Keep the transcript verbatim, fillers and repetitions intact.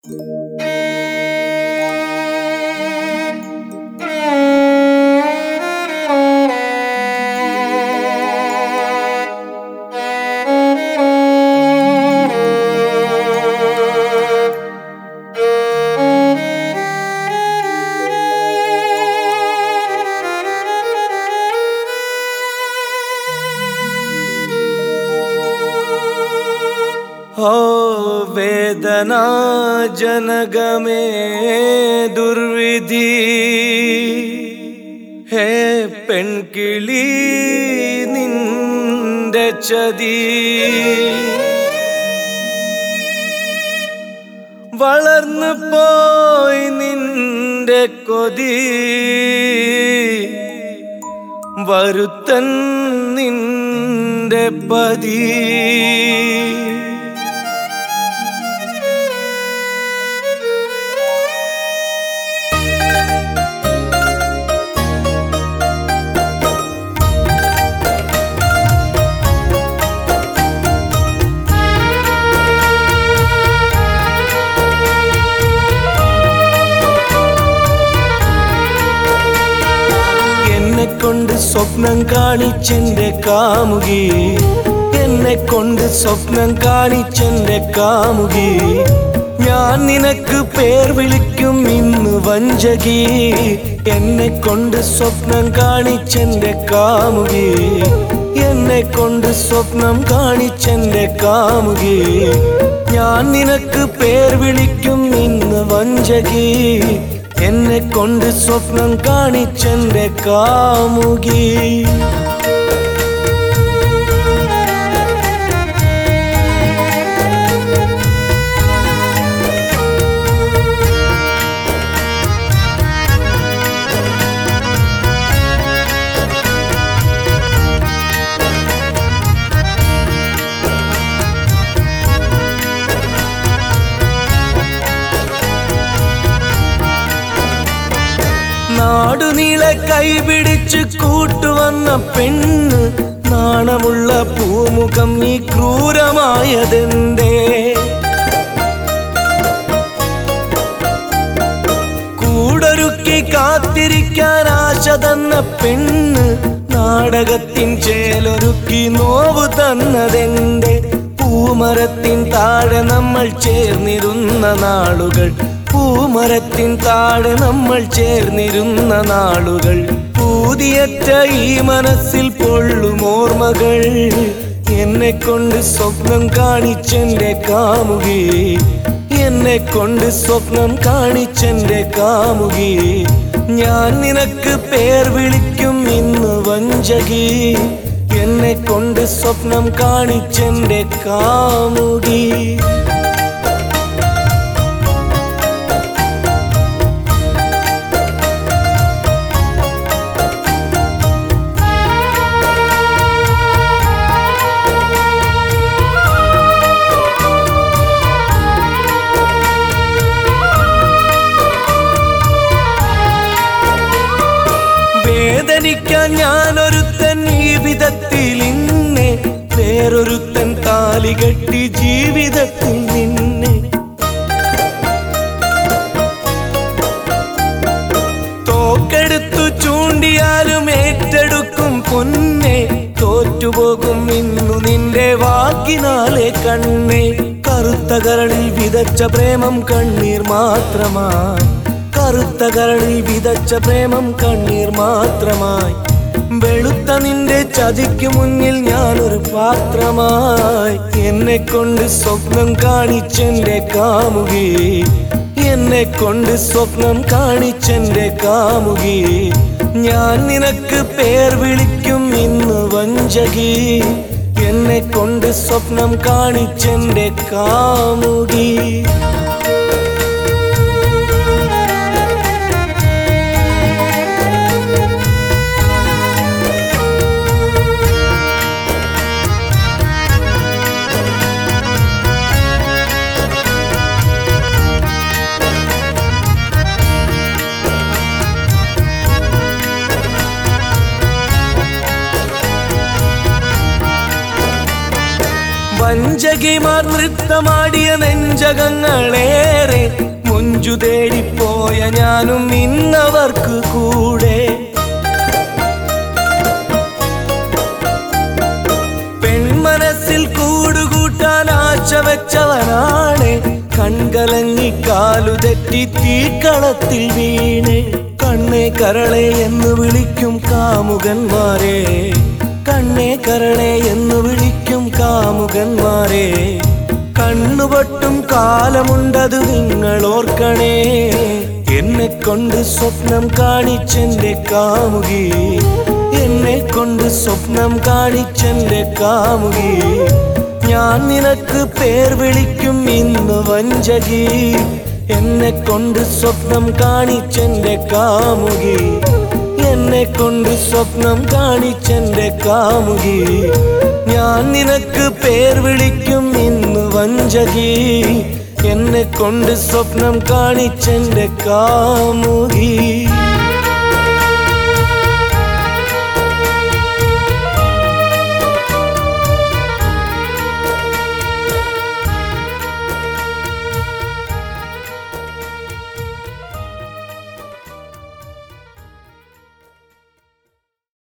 वेदना जनगमे दुर्विधि हे पेण्किळी निंदे चदी വളർന്നു പോയി നിന്റെ കൊതി വരുത്തൻ നിന്റെ പതി കൊണ്ട് സ്വപ്നം കാണിച്ചെന്റെ കാമുകി എന്നെ കൊണ്ട് സ്വപ്നം കാണിച്ചെന്റെ കാമുകി ഞാൻ നിനക്ക് പേർ വിളിക്കും ഇന്ന് വഞ്ചകി എന്നെ കൊണ്ട് സ്വപ്നം കാണിച്ചെന്റെ കാമുകി എന്നെ കൊണ്ട് സ്വപ്നം കാണിച്ചെന്റെ കാമുകി ഞാൻ നിനക്ക് പേർ വിളിക്കും ഇന്ന് വഞ്ചകി എന്നെ കൊണ്ട് സ്വപ്നം കാണിച്ചെന്റെ കാമുകി നാടുനീളെ കൈപിടിച്ച് കൂട്ടുവന്ന പെണ്ണ് നാണമുള്ള പൂമുഖം നീ ക്രൂരമായതെന്തേ കൂടൊരുക്കി കാത്തിരിക്കാൻ ആശ തന്ന പെണ്ണ് നാടകത്തിൻ ചേലൊരുക്കി നോവ് തന്നതെന്തേ പൂമരത്തിൻ താഴെ നമ്മൾ ചേർന്നിരുന്ന നാളുകൾ പൂമരത്തിൻ താഴെ നമ്മൾ ചേർന്നിരുന്ന നാളുകൾ പൂതിയറ്റ ഈ മനസ്സിൽ പൊള്ളും ഓർമ്മകൾ എന്നെ കൊണ്ട് സ്വപ്നം കാണിച്ചെന്റെ കാമുകി എന്നെ കൊണ്ട് സ്വപ്നം കാണിച്ചെന്റെ കാമുകി ഞാൻ നിനക്ക് പേർ വിളിക്കും ഇന്ന് വഞ്ചകി എന്നെ കൊണ്ട് സ്വപ്നം കാണിച്ചെന്റെ കാമുകി വേദനിക്കാൻ ഞാനൊരുത്തൻ ഈ വിധത്തിൽ ഇന്നെ വേറൊരുത്തൻ താലി കെട്ടി ജീവിതത്തിൽ നിന്നെ തോക്കെടുത്തു ചൂണ്ടിയാലും ഏറ്റെടുക്കും പൊന്നെ തോറ്റുപോകും ഇന്നു നിന്റെ വാക്കിനാലെ കണ്ണേ കറുത്ത കരളിൽ വിതച്ച പ്രേമം കണ്ണീർ മാത്രമായി കറുത്ത കരളിൽ വിതച്ച പ്രേമം കണ്ണീർ മാത്രമായി വെളുത്ത നിന്റെ ചതിക്കു മുന്നിൽ ഞാനൊരു പാത്രമായി എന്നെ കൊണ്ട് സ്വപ്നം കാണിച്ചെന്റെ കാമുകി എന്നെ കൊണ്ട് സ്വപ്നം കാണിച്ചെന്റെ കാമുകി ഞാൻ നിനക്ക് പേർ വിളിക്കും ഇന്ന് വഞ്ചകി എന്നെ കൊണ്ട് സ്വപ്നം കാണിച്ചെന്റെ കാമുകി വഞ്ചകിമാർ നൃത്തമാടിയ നെഞ്ച വഞ്ചകങ്ങളേറെ മുഞ്ചു തേടിപ്പോയ ഞാനും ഇന്നവർക്ക് കൂടെ. പെൺമനസ്സിൽ കൂടുകൂട്ടാൻ ആശ വെച്ചവനാണ് കൺകലങ്ങി കാലു തെറ്റി തീക്കളത്തിൽ വീണ്. കണ്ണേ കരളെ എന്ന് വിളിക്കും കാമുകന്മാരെ, കണ്ണേ കരളെ എന്ന് വിളിക്കും കാമുകന്മാരെ. കണ്ണുപൊട്ടും കാലമുണ്ടത് നിങ്ങൾ ഓർക്കണേ. എന്നെ കൊണ്ട് സ്വപ്നം കാണിച്ചെന്റെ കാമുകി, എന്നെ കൊണ്ട് സ്വപ്നം കാണിച്ചെന്റെ കാമുകി. ഞാൻ നിനക്ക് പേർ വിളിക്കും ഇന്ന് വഞ്ചകി, എന്നെ കൊണ്ട് സ്വപ്നം കാണിച്ചെന്റെ കാമുകി, എന്നെ കൊണ്ട് സ്വപ്നം കാണിച്ചെന്റെ കാമുകി. ഞാൻ നിനക്ക് പേർ വിളിക്കും ഇന്ന് വഞ്ചകി, എന്നെ കൊണ്ട് സ്വപ്നം കാണിച്ചെന്റെ കാമുകി.